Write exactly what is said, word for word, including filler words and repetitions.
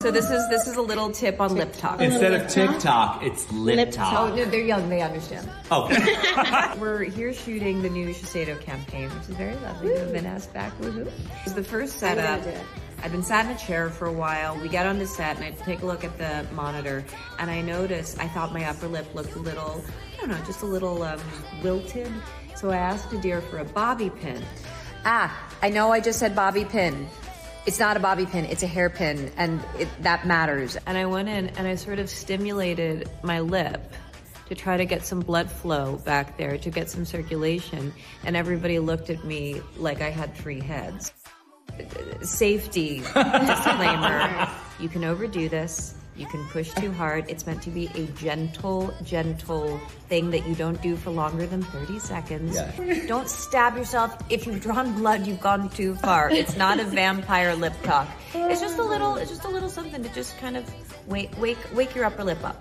So this is this is a little tip on lip talk. Instead of TikTok, it's lip, Lip talk. talk. Oh, no, they're young, they understand. Okay. We're here shooting the new Shiseido campaign, which is very lovely. We've been asked back, woohoo. It was the first setup. I've been sat in a chair for a while. We get on the set and I take a look at the monitor and I noticed, I thought my upper lip looked a little, I don't know, just a little um, wilted. So I asked Adir for a bobby pin. Ah, I know I just said bobby pin. It's not a bobby pin, it's a hairpin, and it, that matters. And I went in and I sort of stimulated my lip to try to get some blood flow back there, to get some circulation, and everybody looked at me like I had three heads. Safety disclaimer, you can overdo this, you can push too hard. It's meant to be a gentle, gentle thing that you don't do for longer than thirty seconds. Yeah. Don't stab yourself. If you've drawn blood, you've gone too far. It's not a vampire lip talk. It's just a little, it's just a little something to just kind of wake, wake, wake your upper lip up.